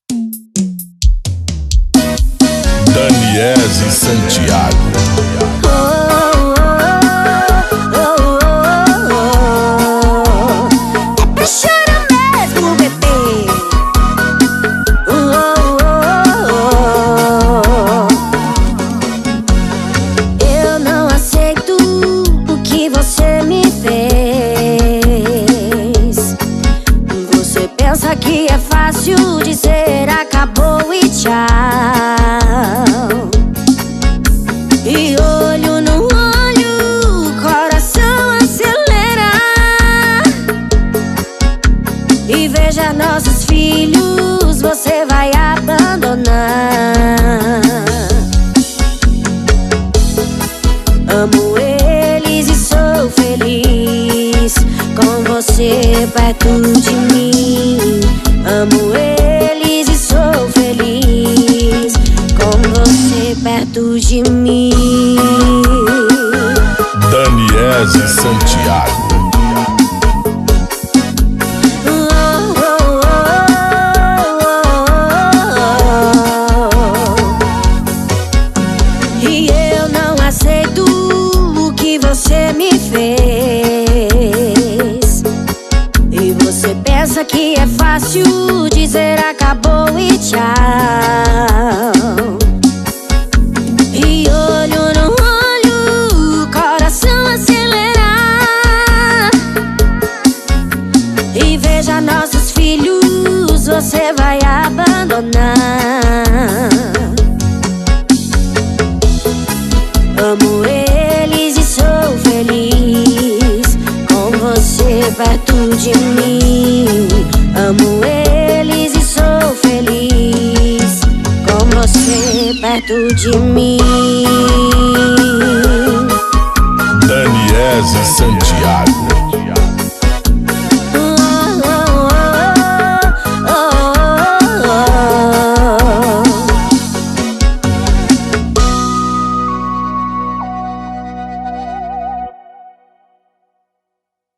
Daniese Santiago. Pensa que é fácil dizer acabou e tchau, e olho no olho, coração acelera, e veja nossos filhos, você vai abandonar. Amo eles e sou feliz com você perto de mim. Amo eles e sou feliz com você perto de mim. Daniese Santiago. E eu não aceito o que você me fez. E você pensa que é fácil dizer acabou e tchau, e olho no olho, coração acelerar, e veja nossos filhos, você vai abandonar. Amo eles e sou feliz com você perto de mim. Amo eles e sou feliz com você perto de mim.